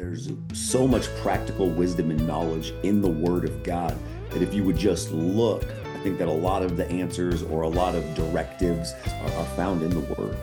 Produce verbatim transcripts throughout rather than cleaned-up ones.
There's so much practical wisdom and knowledge in the Word of God that if you would just look, I think that a lot of the answers or a lot of directives are, are found in the Word.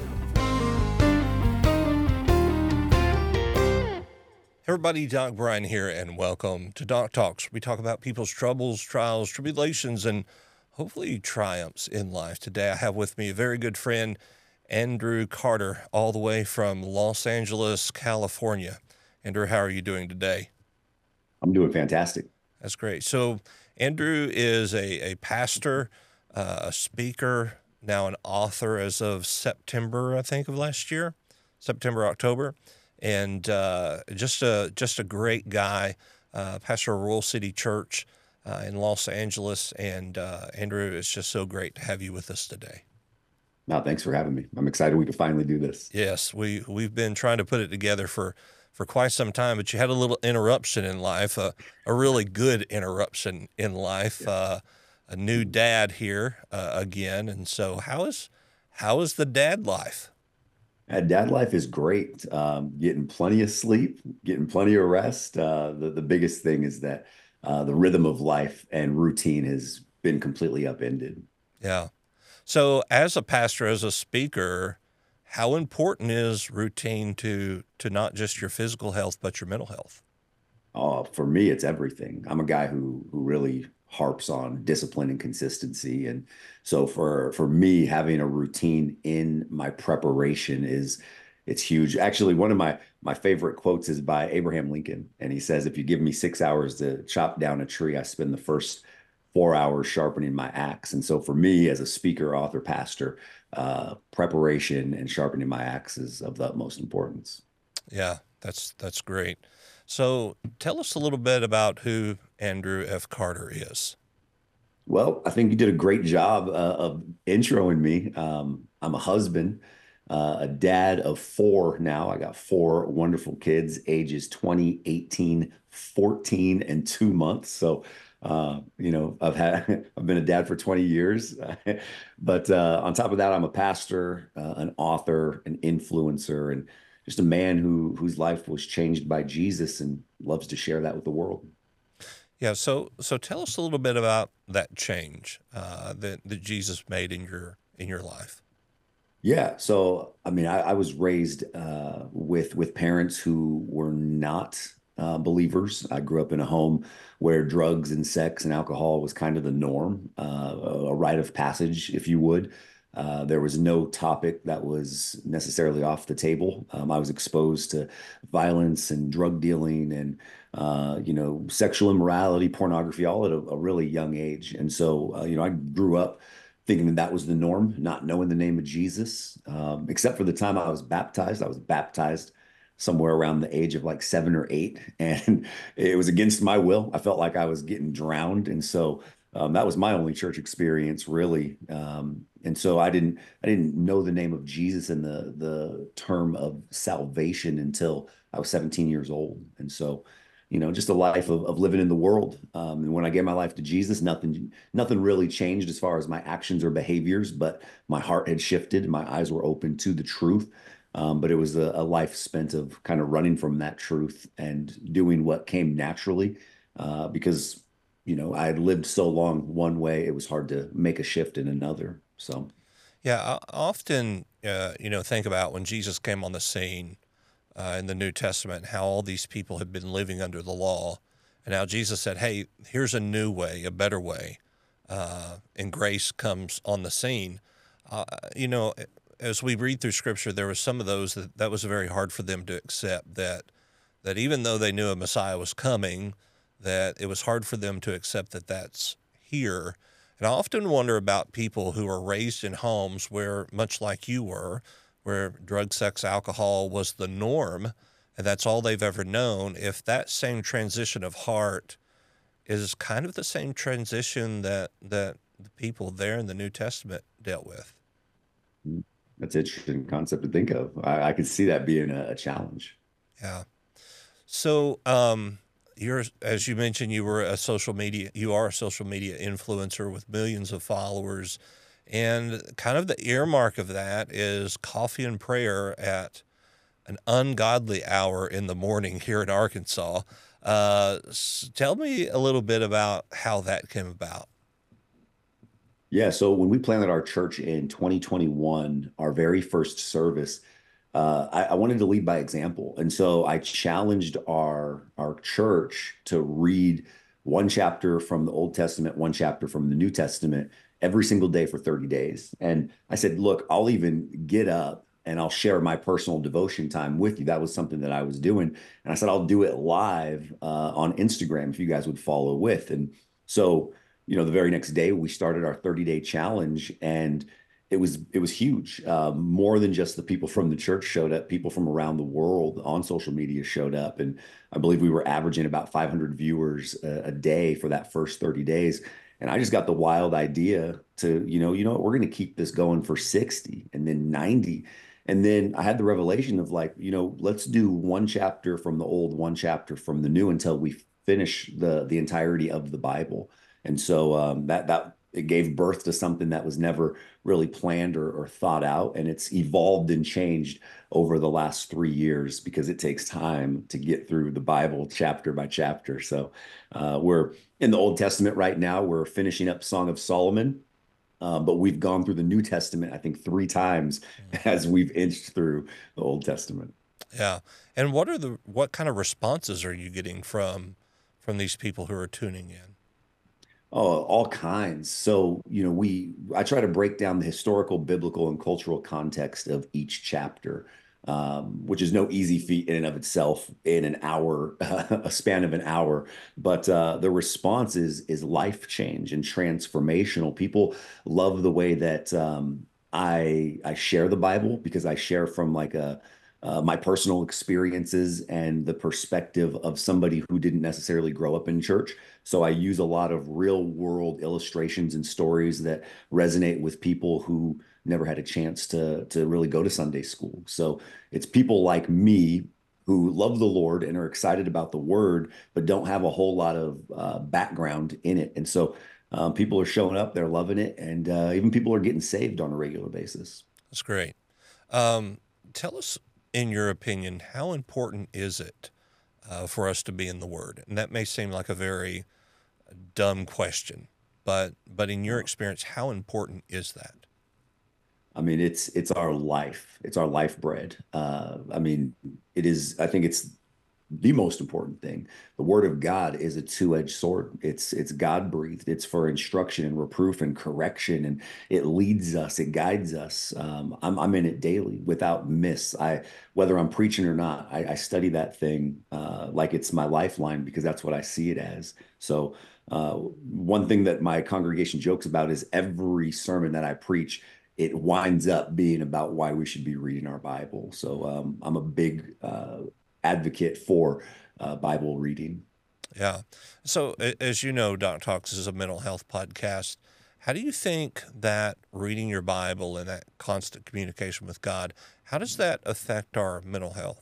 Everybody, Doc Bryan here, and welcome to Doc Talks. We talk about people's troubles, trials, tribulations, and hopefully triumphs in life. Today I have with me a very good friend, Andrew Carter, all the way from Los Angeles, California. Andrew, how are you doing today? I'm doing fantastic. That's great. So Andrew is a, a pastor, uh, a speaker, now an author as of September, I think, of last year, September, October. And uh, just a just a great guy, uh, pastor of Royal City Church uh, in Los Angeles. And uh, Andrew, it's just so great to have you with us today. No, thanks for having me. I'm excited we can finally do this. Yes, we we've been trying to put it together for for quite some time, but you had a little interruption in life, uh, a really good interruption in life. Yeah. Uh, a new dad here uh, again, and so how is how is the dad life? Uh, Dad life is great. Um, getting plenty of sleep, getting plenty of rest. Uh, the, the biggest thing is that uh, the rhythm of life and routine has been completely upended. Yeah. So as a pastor, as a speaker, how important is routine to to not just your physical health, but your mental health? Uh, for me, it's everything. I'm a guy who who really harps on discipline and consistency, and so for for me, having a routine in my preparation is it's huge. Actually, one of my my favorite quotes is by Abraham Lincoln, and he says, "If you give me six hours to chop down a tree, I spend the first four hours sharpening my axe." And so, for me, as a speaker, author, pastor, uh, preparation and sharpening my axe is of the utmost importance. Yeah, that's that's great. So tell us a little bit about who Andrew F. Carter is. Well, I think you did a great job uh, of introing me. Um, I'm a husband, uh, a dad of four now. I got four wonderful kids, ages twenty, eighteen, fourteen, and two months. So, uh, you know, I've had I've been a dad for twenty years. But uh, on top of that, I'm a pastor, uh, an author, an influencer, and just a man who whose life was changed by Jesus and loves to share that with the world. Yeah, so so tell us a little bit about that change uh, that that Jesus made in your in your life. Yeah, so I mean, I, I was raised uh, with with parents who were not uh, believers. I grew up in a home where drugs and sex and alcohol was kind of the norm, uh, a rite of passage, if you would. Uh, there was no topic that was necessarily off the table. Um, I was exposed to violence and drug dealing and uh, you know, sexual immorality, pornography, all at a, a really young age. And so, uh, you know, I grew up thinking that that was the norm, not knowing the name of Jesus, um, except for the time I was baptized. I was baptized somewhere around the age of like seven or eight, and it was against my will. I felt like I was getting drowned, and so um, that was my only church experience, really. Um, and so I didn't, I didn't know the name of Jesus and the the term of salvation until I was seventeen years old, and so you know, just a life of, of living in the world. Um, and when I gave my life to Jesus, nothing, nothing really changed as far as my actions or behaviors, but my heart had shifted. My eyes were open to the truth. Um, but it was a, a life spent of kind of running from that truth and doing what came naturally, uh, because, you know, I had lived so long one way, it was hard to make a shift in another. So, Yeah, I often uh, you know think about when Jesus came on the scene uh, in the New Testament, how all these people had been living under the law, and now Jesus said, "Hey, here's a new way, a better way," uh, and grace comes on the scene. Uh, you know, as we read through Scripture, there were some of those that that was very hard for them to accept. That that even though they knew a Messiah was coming, that it was hard for them to accept that that's here. And I often wonder about people who are raised in homes where, much like you were, where drug, sex, alcohol was the norm, and that's all they've ever known, if that same transition of heart is kind of the same transition that that the people there in the New Testament dealt with. mm, that's an interesting concept to think of. I, I could see that being a, a challenge. Yeah. So, um, you're, as you mentioned, you were a social media, you are a social media influencer with millions of followers. And kind of the earmark of that is coffee and prayer at an ungodly hour in the morning here in Arkansas. Uh, s- tell me a little bit about how that came about. Yeah, so when we planted our church in twenty twenty-one, our very first service, uh, I, I wanted to lead by example. And so I challenged our our church to read one chapter from the Old Testament, one chapter from the New Testament every single day for thirty days. And I said, look, I'll even get up and I'll share my personal devotion time with you. That was something that I was doing. And I said, I'll do it live uh, on Instagram if you guys would follow with. And so you know, the very next day we started our thirty day challenge, and it was it was huge. Uh, more than just the people from the church showed up, people from around the world on social media showed up, and I believe we were averaging about five hundred viewers a, a day for that first thirty days. And I just got the wild idea to, you know, you know what, we're going to keep this going for sixty and then ninety. And then I had the revelation of like, you know, let's do one chapter from the old, one chapter from the new until we finish the the entirety of the Bible. And so um, that that it gave birth to something that was never really planned or, or thought out, and it's evolved and changed over the last three years because it takes time to get through the Bible chapter by chapter. So uh, we're in the Old Testament right now. We're finishing up Song of Solomon, uh, but we've gone through the New Testament, I think, three times as we've inched through the Old Testament. Yeah. And what are the what kind of responses are you getting from from these people who are tuning in? Oh, all kinds. So, you know, we I try to break down the historical, biblical, and cultural context of each chapter, um, which is no easy feat in and of itself in an hour, a span of an hour. But uh, the response is is life change and transformational. People love the way that um, I I share the Bible because I share from like a uh, my personal experiences and the perspective of somebody who didn't necessarily grow up in church. So I use a lot of real world illustrations and stories that resonate with people who never had a chance to to really go to Sunday school. So it's people like me who love the Lord and are excited about the word, but don't have a whole lot of uh, background in it. And so um, people are showing up, they're loving it, and uh, even people are getting saved on a regular basis. That's great. Um, tell us, in your opinion, how important is it uh, for us to be in the Word? And that may seem like a very dumb question, but but in your experience, how important is that? I mean, it's it's our life. It's our life bread. Uh, I mean, it is. I think it's the most important thing. The word of God is a two-edged sword. It's it's God breathed. It's for instruction and reproof and correction, and it leads us. It guides us. Um, I'm I'm in it daily without miss. I whether I'm preaching or not, I, I study that thing uh, like it's my lifeline because that's what I see it as. So. Uh, one thing that my congregation jokes about is every sermon that I preach it winds up being about why we should be reading our Bible. So um, I'm a big uh, advocate for uh, Bible reading. Yeah. So, a- as you know, Doc Talks is a mental health podcast. How do you think that reading your Bible and that constant communication with God, how does that affect our mental health?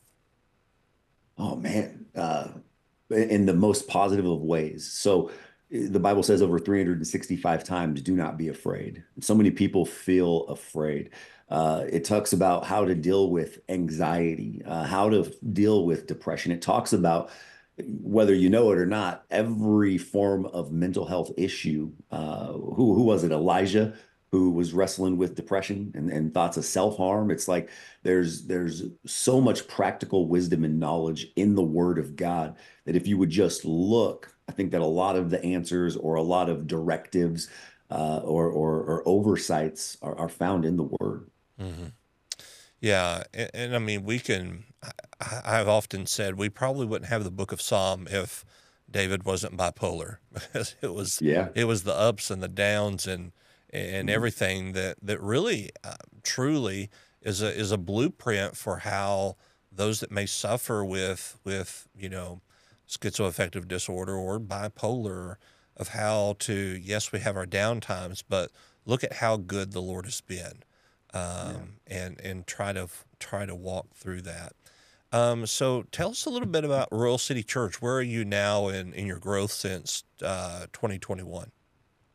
Oh man, uh, in the most positive of ways. So eh, the Bible says over three hundred sixty-five times, do not be afraid. So many people feel afraid. Uh, it talks about how to deal with anxiety, uh, how to deal with depression. It talks about whether you know it or not, every form of mental health issue. Uh, who who was it? Elijah, who was wrestling with depression and, and thoughts of self-harm. It's like there's there's so much practical wisdom and knowledge in the Word of God that if you would just look, I think that a lot of the answers or a lot of directives uh, or, or or oversights are, are found in the Word. Hmm. Yeah, and, and I mean, we can. I, I've often said we probably wouldn't have the Book of Psalm if David wasn't bipolar, because it was Yeah. it was the ups and the downs and and Mhm. everything that that really uh, truly is a is a blueprint for how those that may suffer with with you know schizoaffective disorder or bipolar, of how to, yes, we have our down times, but look at how good the Lord has been, Yeah. um, and and try to try to walk through that. Um, so tell us a little bit about Royal City Church. Where are you now in in your growth since uh, twenty twenty-one?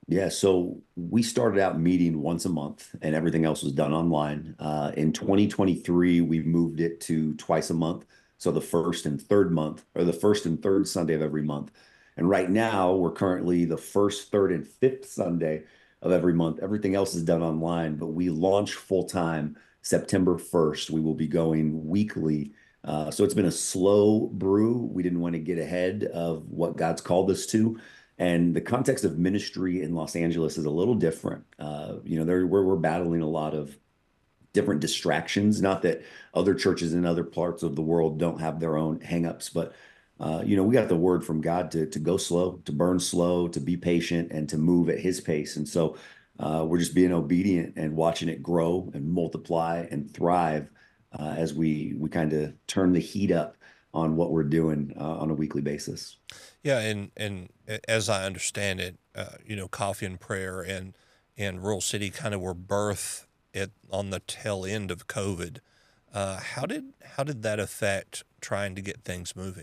Yeah, so we started out meeting once a month and everything else was done online. Uh, in twenty twenty-three, we moved it to twice a month. So the first and third month, or the first and third Sunday of every month. And right now, we're currently the first, third, and fifth Sunday of every month. Everything else is done online, but we launch full time September first. We will be going weekly. Uh, so it's been a slow brew. We didn't want to get ahead of what God's called us to. And the context of ministry in Los Angeles is a little different. Uh, you know, there we're, we're battling a lot of different distractions. Not that other churches in other parts of the world don't have their own hangups, but uh, you know, we got the word from God to to go slow, to burn slow, to be patient, and to move at His pace. And so uh, we're just being obedient and watching it grow and multiply and thrive uh, as we we kind of turn the heat up on what we're doing uh, on a weekly basis. Yeah, and and a- as I understand it, uh, you know, Coffee and Prayer and and Rural City kind of were birthed at on the tail end of COVID. Uh, how did how did that affect trying to get things moving?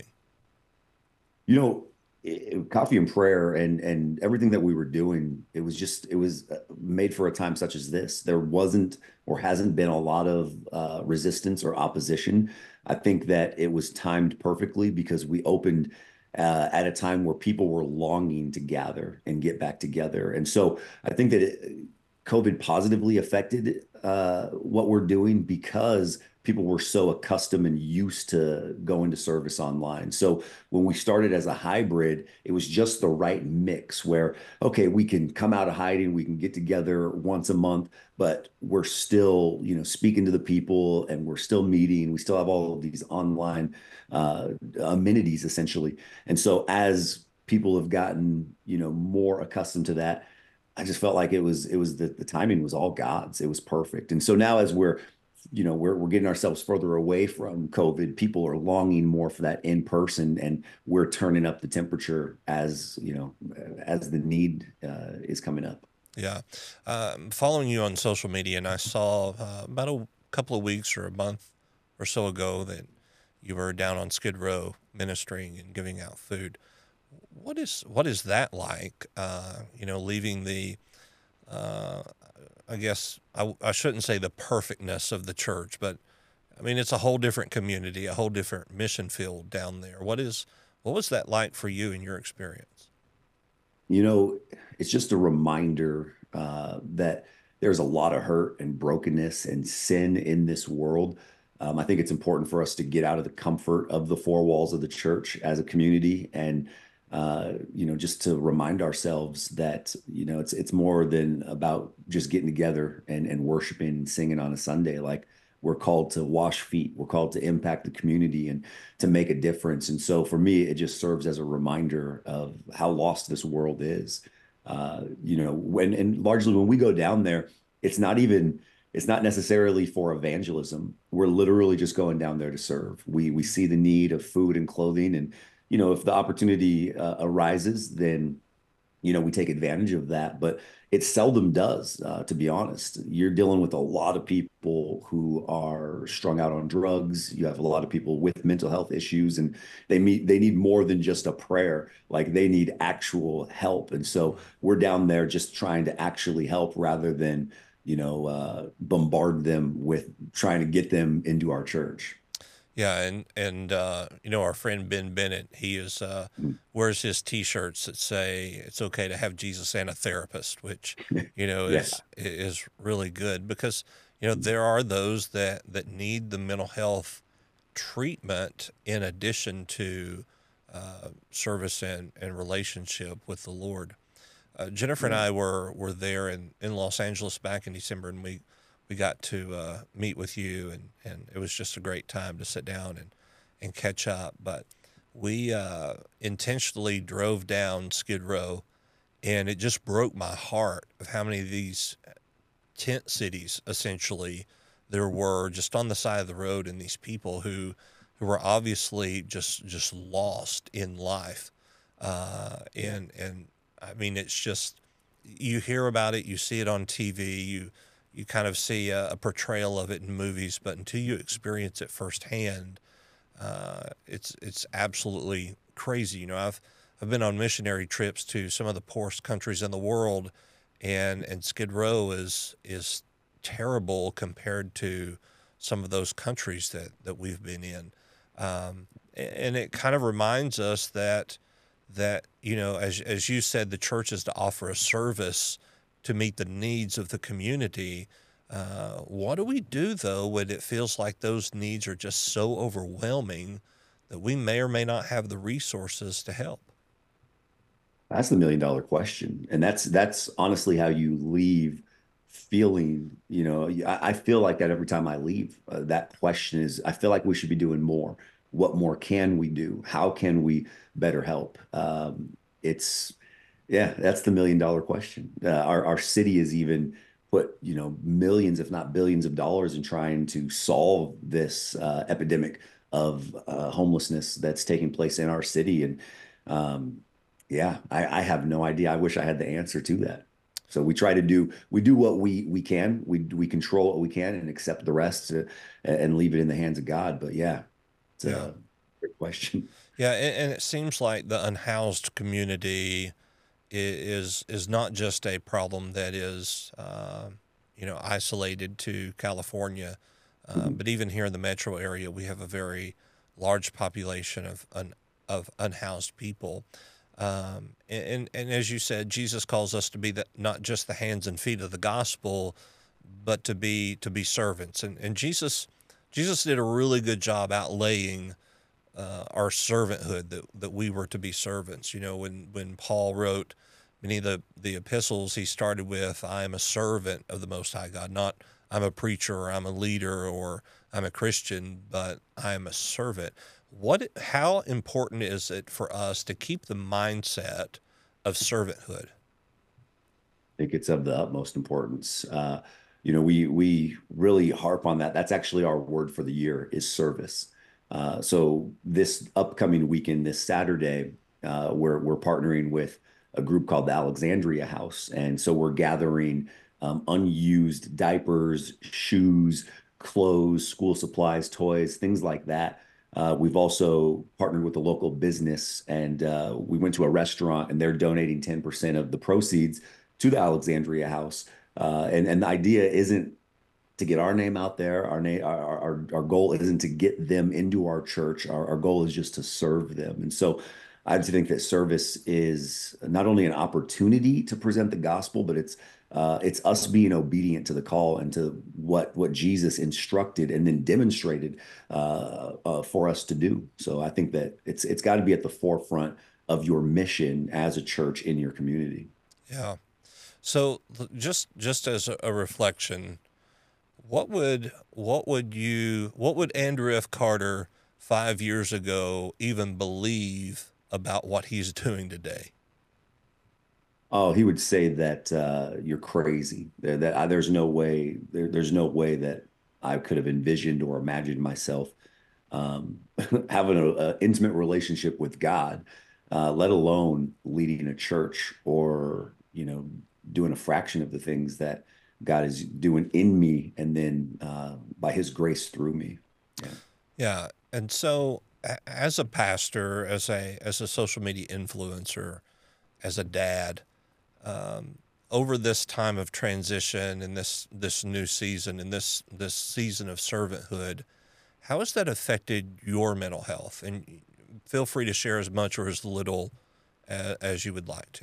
You know, it, coffee and prayer and and everything that we were doing, it was just it was uh, made for a time such as this. There wasn't or hasn't been a lot of uh, resistance or opposition. I think that it was timed perfectly because we opened uh, at a time where people were longing to gather and get back together. And so I think that it, COVID positively affected uh, what we're doing because people were so accustomed and used to going to service online. So when we started as a hybrid, it was just the right mix where, okay, we can come out of hiding, we can get together once a month, but we're still, you know, speaking to the people and we're still meeting. We still have all of these online uh, amenities essentially. And so as people have gotten, you know, more accustomed to that, I just felt like it was it was the the timing was all God's. It was perfect. And so now as we're you know we're we're getting ourselves further away from COVID. People are longing more for that in person, and we're turning up the temperature as you know as the need uh, is coming up. Yeah, um, following you on social media, and I saw uh, about a couple of weeks or a month or so ago that you were down on Skid Row ministering and giving out food. What is what is that like? Uh, you know, leaving the uh, I guess I, I shouldn't say the perfectness of the church, but I mean it's a whole different community, a whole different mission field down there. What is what was that like for you in your experience? You know, it's just a reminder uh, that there's a lot of hurt and brokenness and sin in this world. Um, I think it's important for us to get out of the comfort of the four walls of the church as a community, and uh, you know, just to remind ourselves that you know it's it's more than about just getting together and and worshiping and singing on a Sunday. Like we're called to wash feet, we're called to impact the community, and to make a difference. And so for me, it just serves as a reminder of how lost this world is. Uh, you know, when and largely when we go down there, it's not even it's not necessarily for evangelism. We're literally just going down there to serve. We we see the need of food and clothing, and you know, if the opportunity uh, arises, then you know, we take advantage of that, but it seldom does, uh, to be honest. You're dealing with a lot of people who are strung out on drugs. You have a lot of people with mental health issues, and they meet they need more than just a prayer. Like they need actual help. And so we're down there just trying to actually help rather than, you know, uh, bombard them with trying to get them into our church. Yeah, and and uh, you know our friend Ben Bennett, he is uh, wears his T-shirts that say it's okay to have Jesus and a therapist, which you know Yeah. is is really good because you know there are those that that need the mental health treatment in addition to uh, service and and relationship with the Lord. Uh, Jennifer and Yeah. I were were there in, in Los Angeles back in December, and we we got to uh, meet with you, and, and it was just a great time to sit down and and catch up. But we uh, intentionally drove down Skid Row, and it just broke my heart of how many of these tent cities essentially there were just on the side of the road, and these people who who were obviously just just lost in life, uh, Yeah. and and I mean it's just you hear about it, you see it on T V, you you kind of see a, a portrayal of it in movies, but until you experience it firsthand, uh, it's it's absolutely crazy. You know, I've I've been on missionary trips to some of the poorest countries in the world, and and Skid Row is is terrible compared to some of those countries that that we've been in. Um, a- and it kind of reminds us that that you know, as as you said, the church is to offer a service to meet the needs of the community. Uh, what do we do though when it feels like those needs are just so overwhelming that we may or may not have the resources to help? That's the million dollar question. And that's that's honestly how you leave feeling, you know, I, I feel like that every time I leave. Uh, that question is, I feel like we should be doing more. What more can we do? How can we better help? Um, it's, yeah, that's the million dollar question. Uh, our our city has even put, you know, millions, if not billions of dollars in trying to solve this uh, epidemic of uh, homelessness that's taking place in our city. And um, yeah, I, I have no idea. I wish I had the answer to that. So we try to do we do what we we can. We we control what we can and accept the rest to, and leave it in the hands of God. But yeah, it's Yeah. a great question. Yeah, and, and it seems like the unhoused community i- is is not just a problem that is uh, you know, isolated to California, uh, Mhm. but even here in the metro area, we have a very large population of un, of unhoused people. Um, and, and and as you said, Jesus calls us to be the, not just the hands and feet of the gospel, but to be to be servants. And and Jesus Jesus did a really good job outlaying uh, our servanthood, that that we were to be servants. You know, when when Paul wrote many of the the epistles, he started with, "I am a servant of the Most High God," not "I'm a preacher" or "I'm a leader" or "I'm a Christian," but "I am a servant." What? How important is it for us to keep the mindset of servanthood? Think it's of the utmost importance. Uh, you know, we we really harp on that. That's actually our word for the year is service. Uh, so this upcoming weekend, this Saturday, uh, we're we're partnering with a group called the Alexandria House, and so we're gathering um, unused diapers, shoes, clothes, school supplies, toys, things like that. Uh, we've also partnered with a local business, and uh, we went to a restaurant, and they're donating ten percent of the proceeds to the Alexandria House. Uh, and and the idea isn't to get our name out there. Our name, our, our our goal isn't to get them into our church. Our, our goal is just to serve them. And so I think that service is not only an opportunity to present the gospel, but it's uh, it's us being obedient to the call and to what what Jesus instructed and then demonstrated uh, uh, for us to do. So I think that it's it's got to be at the forefront of your mission as a church in your community. Yeah. So l- just just as a, a reflection, what would what would you what would Andrew F. Carter five years ago even believe about what he's doing today? Oh, he would say that uh, you're crazy. That, that I, there's no way there, there's no way that I could have envisioned or imagined myself um, having an intimate relationship with God, uh, let alone leading a church or you know doing a fraction of the things that God is doing in me, and then uh, by His grace through me. Yeah. Yeah, and so a- as a pastor, as a as a social media influencer, as a dad, um, over this time of transition and this this new season and this this season of servanthood, how has that affected your mental health? And feel free to share as much or as little as, as you would like to.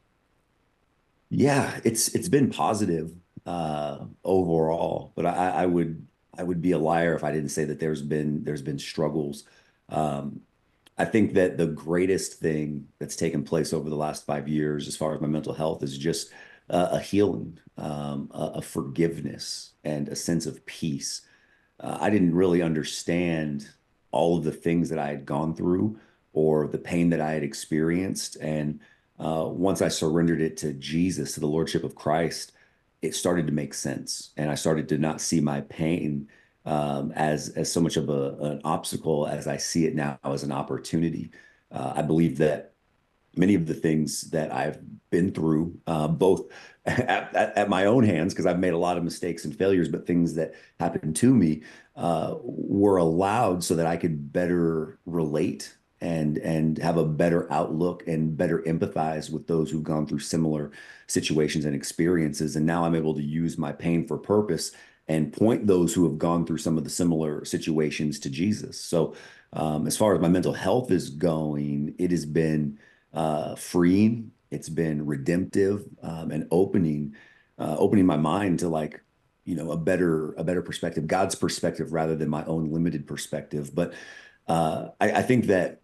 Yeah, it's it's been positive uh overall, but I, I would I would be a liar if I didn't say that there's been there's been struggles. Um I think that the greatest thing that's taken place over the last five years, as far as my mental health, is just uh, a healing, um, a, a forgiveness, and a sense of peace. Uh, I didn't really understand all of the things that I had gone through or the pain that I had experienced. And uh, once I surrendered it to Jesus, to the Lordship of Christ, it started to make sense. And I started to not see my pain um, as as so much of a, an obstacle as I see it now as an opportunity. Uh, I believe that many of the things that I've been through, uh, both at, at, at my own hands, because I've made a lot of mistakes and failures, but things that happened to me uh, were allowed so that I could better relate and and have a better outlook and better empathize with those who've gone through similar situations and experiences. And now I'm able to use my pain for purpose and point those who have gone through some of the similar situations to Jesus. So, um, as far as my mental health is going, it has been uh, freeing. It's been redemptive, um, and opening, uh, opening my mind to, like, you know, a better a better perspective, God's perspective rather than my own limited perspective. But uh, I, I think that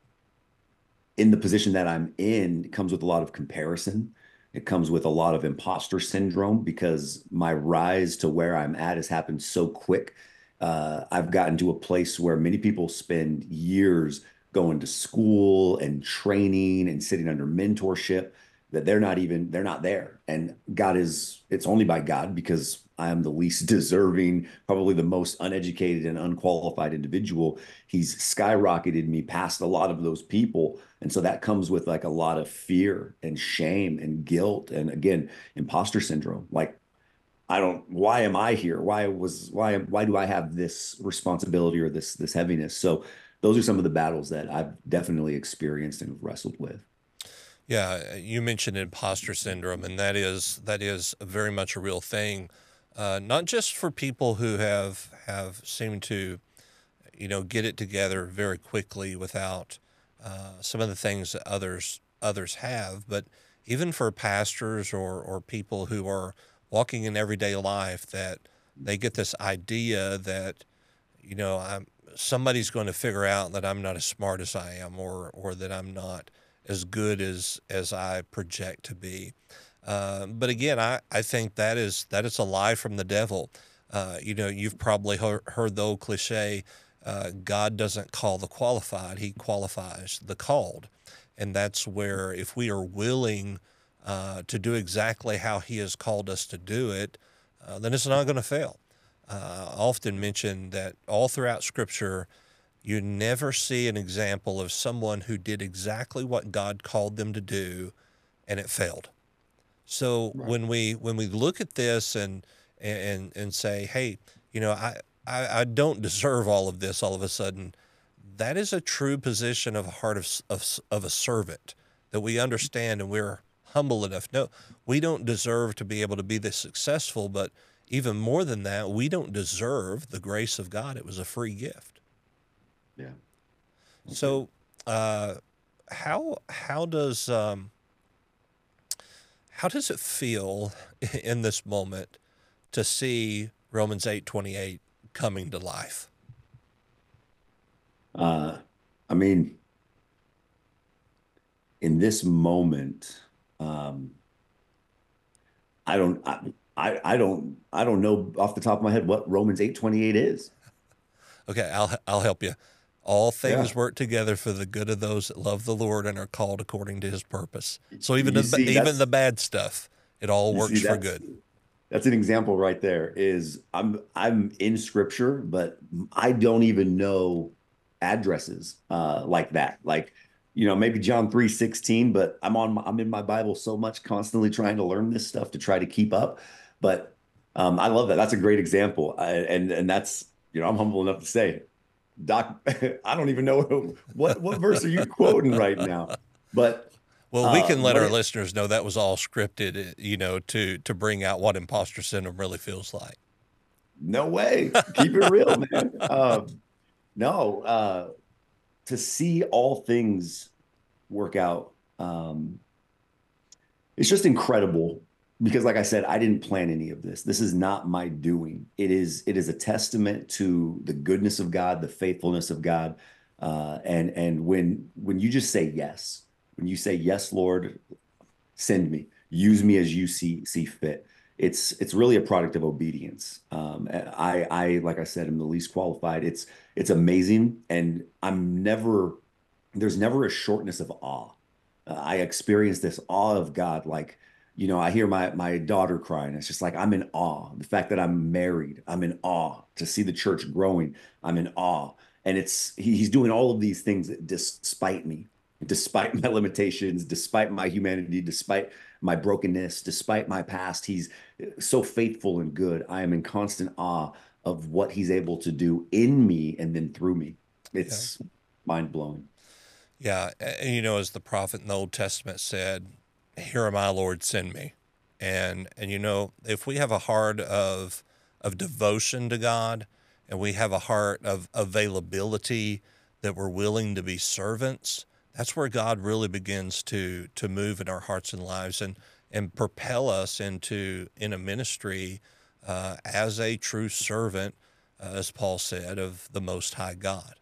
in the position that I'm in, it comes with a lot of comparison. It comes with a lot of imposter syndrome because my rise to where I'm at has happened so quick. Uh, I've gotten to a place where many people spend years going to school and training and sitting under mentorship that they're not even, they're not there. And God is, it's only by God because I am the least deserving, probably the most uneducated and unqualified individual. He's skyrocketed me past a lot of those people. And so that comes with like a lot of fear and shame and guilt. And again, imposter syndrome. Like, I don't, why am I here? Why was, why, why do I have this responsibility or this, this heaviness? So those are some of the battles that I've definitely experienced and wrestled with. Yeah, you mentioned imposter syndrome, and that is that is very much a real thing, uh, not just for people who have have seemed to, you know, get it together very quickly without uh, some of the things that others others have, but even for pastors or or people who are walking in everyday life that they get this idea that, you know, I'm somebody's going to figure out that I'm not as smart as I am, or or that I'm not as good as as I project to be. Uh, but again, I, I think that is that is a lie from the devil. Uh, you know, you've probably heard, heard the old cliche, uh, God doesn't call the qualified, he qualifies the called. And that's where if we are willing uh, to do exactly how he has called us to do it, uh, then it's not going to fail. Uh, I often mention that all throughout Scripture, you never see an example of someone who did exactly what God called them to do and it failed. So Right. when we when we look at this and and and say, hey, you know, I, I, I don't deserve all of this all of a sudden, that is a true position of a heart of, of, of a servant that we understand and we're humble enough. No, we don't deserve to be able to be this successful, but even more than that, we don't deserve the grace of God. It was a free gift. Yeah. That's good. So, uh, how how does um, how does it feel in this moment to see Romans eight twenty eight coming to life? Uh, I mean, in this moment, um, I don't, I, I, I don't, I don't know off the top of my head what Romans eight twenty-eight is. Okay, I'll I'll help you. All Yeah. things work together for the good of those that love the Lord and are called according to His purpose. So even You the, see, even the that's, bad stuff, it all you see, works for that's, good. that's an example right there. Is I'm, I'm in scripture, but I don't even know addresses, uh, like that. Like, you know, maybe John three sixteen, but I'm on, my, I'm in my Bible so much, constantly trying to learn this stuff to try to keep up. But, um, I love that. That's a great example. I, and, and that's, you know, I'm humble enough to say, Doc, I don't even know what what verse are you quoting right now. But Well, we uh can let what our it listeners know that was all scripted, uh, you know, to to bring out what imposter syndrome really feels like. no way. Keep it real, man. Uh no, uh to see all things work out, um it's just incredible because, like I said, I didn't plan any of this. This is not my doing. It is it is a testament to the goodness of God, the faithfulness of God. Uh and and when when you just say yes, when you say yes, Lord, send me, use me as you see see fit. It's it's really a product of obedience. um i I, like I said, am the least qualified. It's it's amazing, and I'm never, there's never a shortness of awe. uh, I experience this awe of God. Like, you know, I hear my my daughter crying, it's just like I'm in awe. The fact that I'm married, I'm in awe. To see the church growing, I'm in awe. And it's he, he's doing all of these things despite me, despite my limitations, despite my humanity, despite my brokenness, despite my past. He's so faithful and good. I am in constant awe of what he's able to do in me and then through me. Yeah. It's mind blowing. Yeah, and you know, as the prophet in the Old Testament said, "Here am I, Lord, send me." And and you know, if we have a heart of of devotion to God, and we have a heart of availability that we're willing to be servants, that's where God really begins to to move in our hearts and lives and and propel us into in a ministry uh, as a true servant, uh, as Paul said, of the Most High God.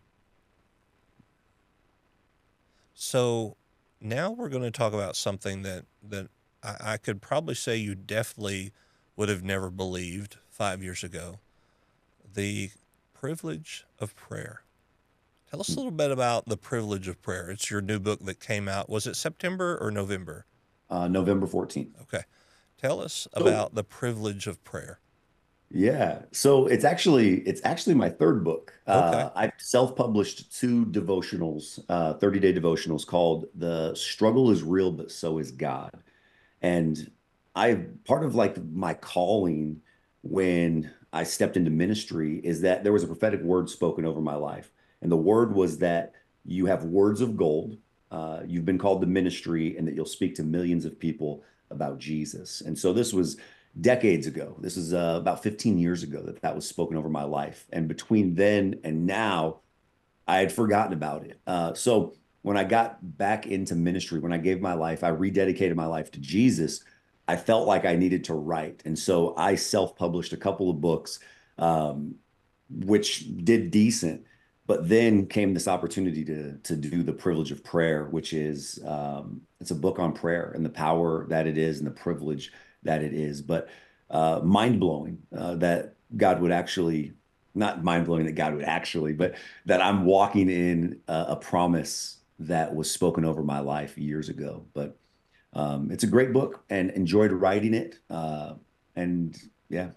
So now we're going to talk about something that that I, I could probably say you definitely would have never believed five years ago. The privilege of prayer. Tell us a little bit about the privilege of prayer. It's your new book that came out. Was it September or November? Uh, November fourteenth. Okay. Tell us So about the privilege of prayer. yeah, so it's actually it's actually my third book. Okay. Uh, I've self-published two devotionals, uh, thirty day devotionals called "The Struggle is Real, but So is God." And I part of like my calling when I stepped into ministry is that there was a prophetic word spoken over my life. And the word was that you have words of gold. Uh, you've been called to ministry and that you'll speak to millions of people about Jesus. And so this was decades ago. This is uh, about fifteen years ago that that was spoken over my life. And between then and now, I had forgotten about it. Uh, so when I got back into ministry, when I gave my life, I rededicated my life to Jesus. I felt like I needed to write, and so I self-published a couple of books, um, which did decent. But then came this opportunity to to do the privilege of prayer, which is um, it's a book on prayer and the power that it is and the privilege that it is. But uh, mind blowing uh, that God would actually not mind blowing that God would actually, but that I'm walking in a, a promise that was spoken over my life years ago. But um, it's a great book and enjoyed writing it. Uh, and yeah.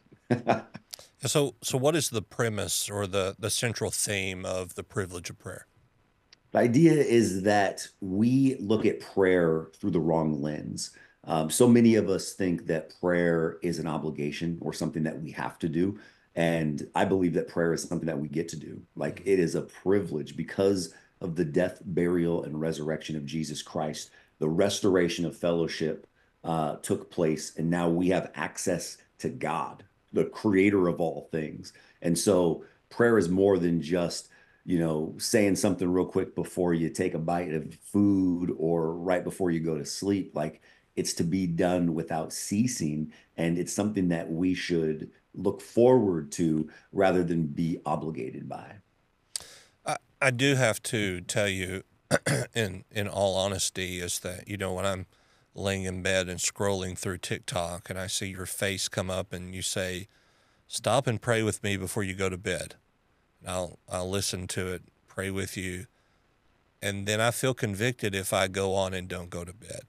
So so what is the premise or the the central theme of the privilege of prayer? The idea is that we look at prayer through the wrong lens. Um, so many of us think that prayer is an obligation or something that we have to do. And I believe that prayer is something that we get to do. Like it is a privilege because of the death, burial, and resurrection of Jesus Christ. The restoration of fellowship uh, took place, and now we have access to God, the creator of all things. And so prayer is more than just you know, saying something real quick before you take a bite of food or right before you go to sleep. Like it's to be done without ceasing. And it's something that we should look forward to rather than be obligated by. I, I do have to tell you, in in all honesty, is that you know when I'm laying in bed and scrolling through TikTok and I see your face come up and you say, "Stop and pray with me before you go to bed." And I'll I'll listen to it, pray with you, and then I feel convicted if I go on and don't go to bed.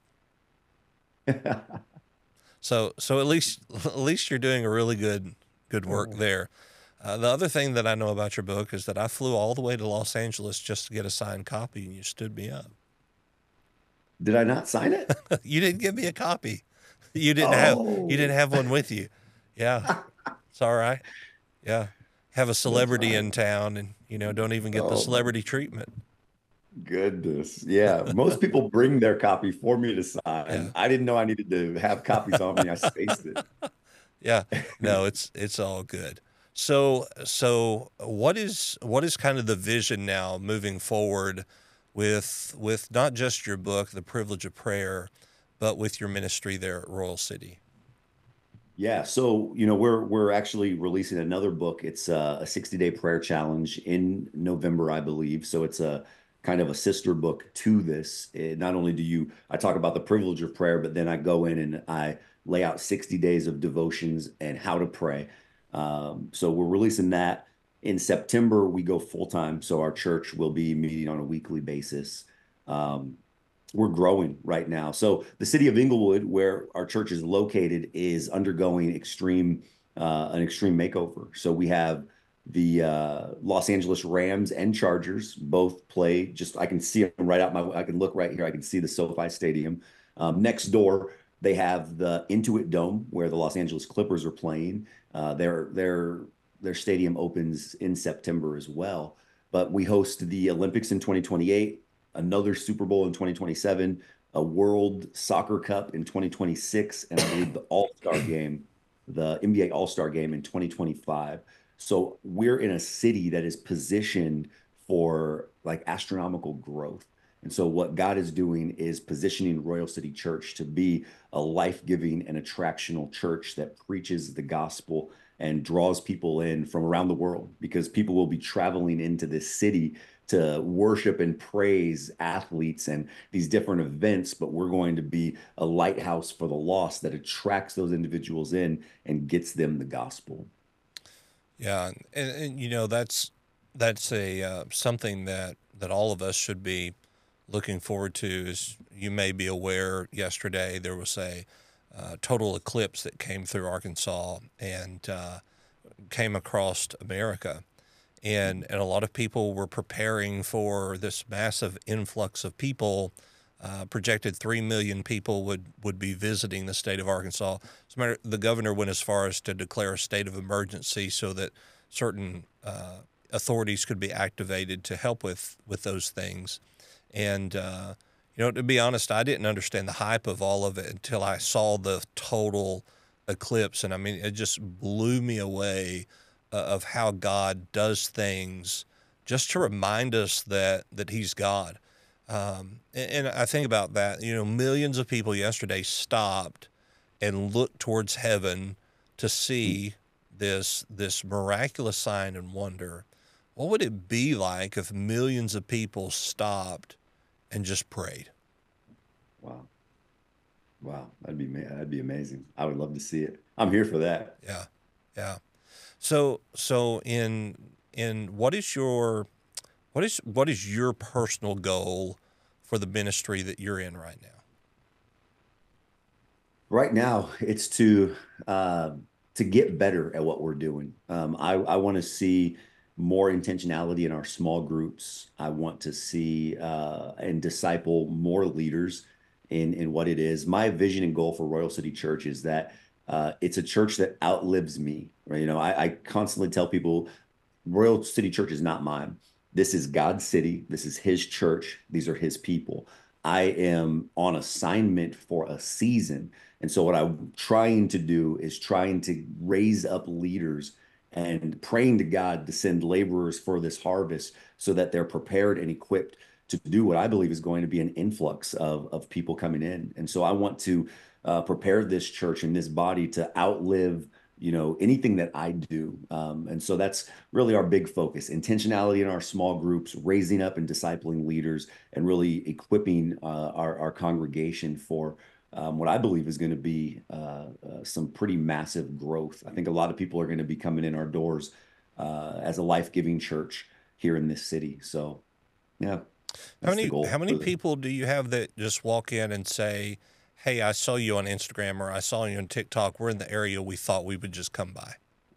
So so at least at least you're doing a really good good work there. Uh, the other thing that I know about your book is that I flew all the way to Los Angeles just to get a signed copy, and you stood me up. Did I not sign it? You didn't give me a copy. You didn't have you Oh, didn't have one with you. Yeah, it's all right. Yeah, have a that's celebrity in fine. town, and you know don't even get the Oh my celebrity treatment. goodness. Yeah. Most people bring their copy for me to sign. Yeah, I didn't know I needed to have copies on me. I spaced it. yeah. No, it's it's all good. So so what is what is kind of the vision now moving forward with with not just your book, The Privilege of Prayer, but with your ministry there at Royal City? Yeah, so you know we're we're actually releasing another book. It's uh, a sixty day prayer challenge in November, I believe. So it's a kind of a sister book to this. Eh, not only do you I talk about the privilege of prayer, but then I go in and I lay out sixty days of devotions and how to pray. Um, so we're releasing that in September. We go full time, so our church will be meeting on a weekly basis. Um, we're growing right now. So the city of Inglewood, where our church is located, is undergoing extreme uh, an extreme makeover. So we have the uh, Los Angeles Rams and Chargers both play. Just I can see them right out my. I can look right here. I can see the SoFi Stadium. Um, next door, they have the Intuit Dome where the Los Angeles Clippers are playing. Uh, their their their stadium opens in September as well. But we host the Olympics in twenty twenty-eight, another Super Bowl in twenty twenty-seven, a World Soccer Cup in twenty twenty-six, and I believe the All-Star game, the N B A All-Star game in twenty twenty-five. So we're in a city that is positioned for like astronomical growth. And so what God is doing is positioning Royal City Church to be a life-giving and attractional church that preaches the gospel and draws people in from around the world, because people will be traveling into this city to worship and praise athletes and these different events, but we're going to be a lighthouse for the lost that attracts those individuals in and gets them the gospel. Yeah, and, and you know that's that's a uh, something that that all of us should be looking forward to. As you may be aware, yesterday there was a uh, total eclipse that came through Arkansas and uh, came across America, and and a lot of people were preparing for this massive influx of people. Uh, projected three million people would would be visiting the state of Arkansas. As a matter, the governor went as far as to declare a state of emergency so that certain uh, authorities could be activated to help with with those things. And uh, you know, to be honest, I didn't understand the hype of all of it until I saw the total eclipse, and I mean, it just blew me away uh, of how God does things, just to remind us that that He's God. Um, and, and I think about that. You know, millions of people yesterday stopped and looked towards heaven to see this this miraculous sign and wonder. What would it be like if millions of people stopped and just prayed? Wow. Wow. That'd be that'd be amazing. I would love to see it. I'm here for that. Yeah, yeah. So so in in what is your what is what is your personal goal for the ministry that you're in right now? Right now, it's to uh, to get better at what we're doing. Um, I I want to see more intentionality in our small groups. I want to see uh, and disciple more leaders in in what it is. My vision and goal for Royal City Church is that uh, it's a church that outlives me. Right? You know, I, I constantly tell people Royal City Church is not mine. This is God's city. This is His church. These are His people. I am on assignment for a season. And so, what I'm trying to do is trying to raise up leaders and praying to God to send laborers for this harvest so that they're prepared and equipped to do what I believe is going to be an influx of, of people coming in. And so, I want to uh, prepare this church and this body to outlive you know anything that I do. Um, and so that's really our big focus: intentionality in our small groups, raising up and discipling leaders, and really equipping uh, our, our congregation for um, what I believe is going to be uh, uh, some pretty massive growth. I think a lot of people are going to be coming in our doors uh, as a life-giving church here in this city. So yeah, How that's the many how goal many for the people do you have that just walk in and say, "Hey, I saw you on Instagram or I saw you on TikTok. We're in the area. We thought we would just come by."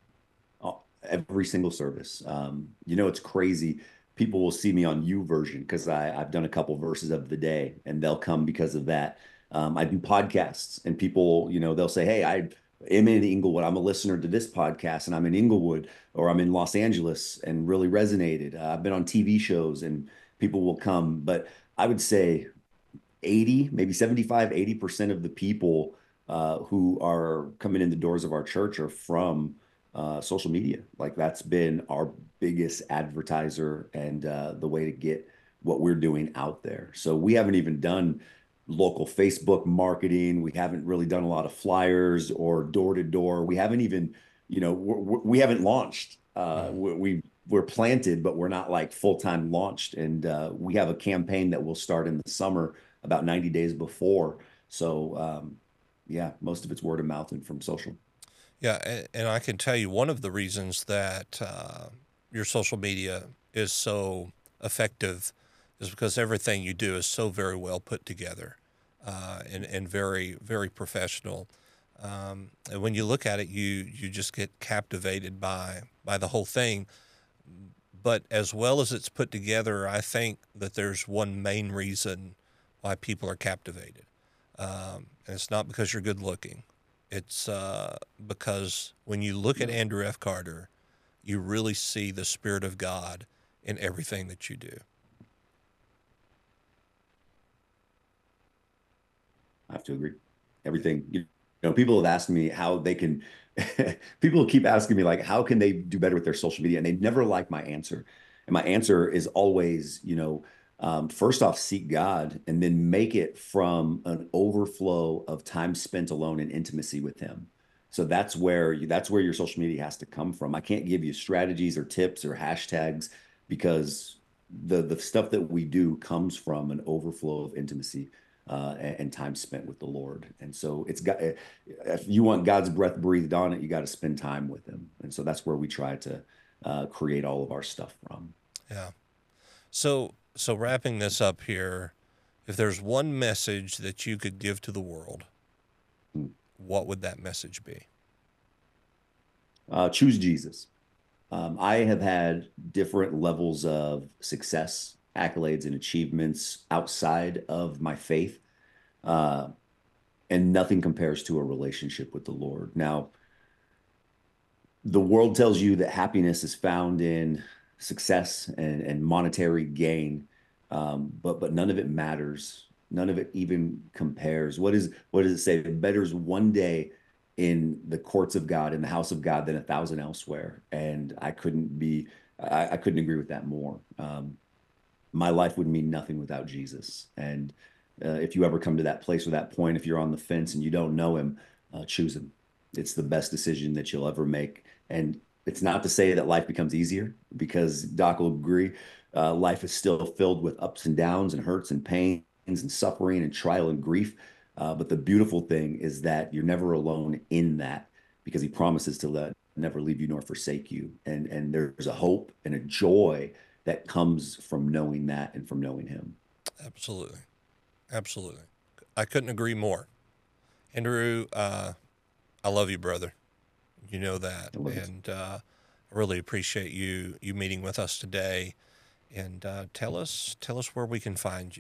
uh, every single service. Um, you know, it's crazy. People will see me on U version because I I've done a couple verses of the day, and they'll come because of that. Um, I do podcasts, and people, you know, they'll say, "Hey, I am in Inglewood. I'm a listener to this podcast, and I'm in Inglewood, or I'm in Los Angeles, and really resonated. Uh, I've been on T V shows, and people will come." But I would say eighty, maybe seventy-five, eighty percent of the people uh, who are coming in the doors of our church are from uh, social media. Like that's been our biggest advertiser and uh, the way to get what we're doing out there. So we haven't even done local Facebook marketing. We haven't really done a lot of flyers or door to door. We haven't even, you know, we're, we haven't launched. Uh, Mm. we, we we're planted, but we're not like full time launched. And uh, we have a campaign that will start in the summer about ninety days before. So, um, yeah, most of it's word of mouth and from social. Yeah, and, and I can tell you one of the reasons that uh, your social media is so effective is because everything you do is so very well put together uh, and and very very professional. Um, and when you look at it, you you just get captivated by by the whole thing. But as well as it's put together, I think that there's one main reason why people are captivated. Um, and it's not because you're good looking. It's uh, because when you look at Yeah. Andrew F. Carter, you really see the Spirit of God in everything that you do. to agree. Everything, you know, people have asked me how they can, people keep asking me, like, how can they do better with their social media? And they never like my answer. And my answer is always, you know, um, first off, seek God and then make it from an overflow of time spent alone in intimacy with Him. So that's where you, that's where your social media has to come from. I can't give you strategies or tips or hashtags because the the stuff that we do comes from an overflow of intimacy uh, and, and time spent with the Lord. And so it's got, if you want God's breath breathed on it, you got to spend time with Him. And so that's where we try to uh, create all of our stuff from. Yeah. So, so wrapping this up here, if there's one message that you could give to the world, Hmm. what would that message be? Uh, choose Jesus. Um, I have had different levels of success, accolades, and achievements outside of my faith. Uh, and nothing compares to a relationship with the Lord. Now, the world tells you that happiness is found in success and, and monetary gain, um, but but none of it matters. None of it even compares. What is what does it say? Better is one day in the courts of God, in the house of God, than a thousand elsewhere. And I couldn't be, I, I couldn't agree with that more. Um, my life would mean nothing without Jesus. And uh, if you ever come to that place or that point, if you're on the fence and you don't know Him, uh, choose Him. It's the best decision that you'll ever make. And it's not to say that life becomes easier, because Doc will agree, uh, life is still filled with ups and downs and hurts and pains and suffering and trial and grief. Uh, but the beautiful thing is that you're never alone in that, because He promises to let never leave you nor forsake you. And and there's a hope and a joy that comes from knowing that and from knowing Him. Absolutely. Absolutely. I couldn't agree more. Andrew, uh, I love you, brother. You know that. I love it. And uh, I really appreciate you you meeting with us today. And uh, tell us tell us where we can find you.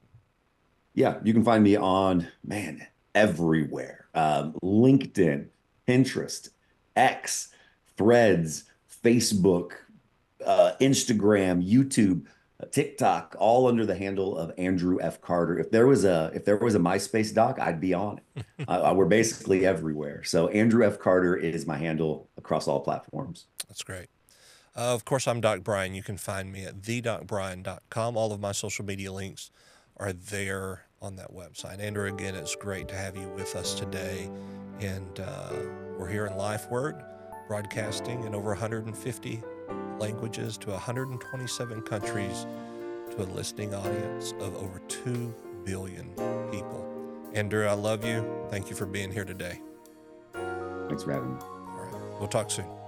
Yeah, you can find me on, man, everywhere. Um, LinkedIn, Pinterest, X, Threads, Facebook, uh, Instagram, YouTube, uh, TikTok, all under the handle of Andrew F. Carter. If there was a if there was a MySpace doc, I'd be on it. Uh, we're basically everywhere. So Andrew F. Carter is my handle across all platforms. That's great. Uh, of course, I'm Doc Brian. You can find me at the doc brian dot com. All of my social media links are there on that website. Andrew, again, it's great to have you with us today. And uh, we're here in Life Word, broadcasting in over one hundred fifty languages to one hundred twenty-seven countries to a listening audience of over two billion people. Andrew, I love you. Thank you for being here today. Thanks for having me. All right. We'll talk soon.